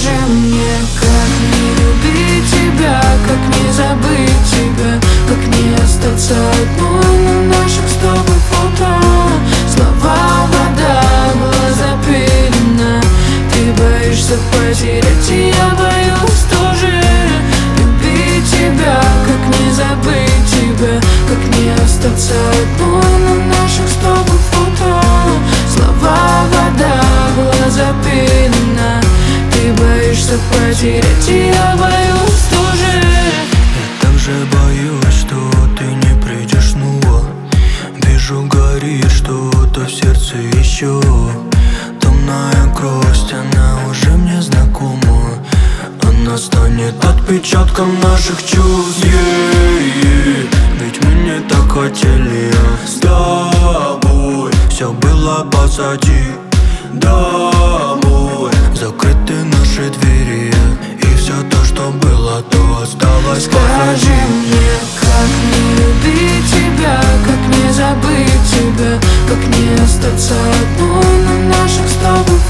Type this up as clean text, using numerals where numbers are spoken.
Скажи мне, как не любить тебя, как не забыть тебя, как не остаться одной на наших с тобой фото. Слова вода, глаза пелена. Ты боишься потерять, и я боюсь тоже. Любить тебя, как не забыть тебя, как не остаться одной на наших с тобой фото. Слова вода, глаза пелена. Ты боишься потерять, и я боюсь тоже. Я также боюсь, что ты не придешь снова. Вижу, горит что-то в сердце еще. Томная грусть, она уже мне знакома. Она станет отпечатком наших чувств. Ведь мы не так хотели с тобой. Все было позади. Домой закрыты наши двери, и все то, что было, то осталось позади. Скажи мне, как не любить тебя, как не забыть тебя, как не остаться одной на наших с тобой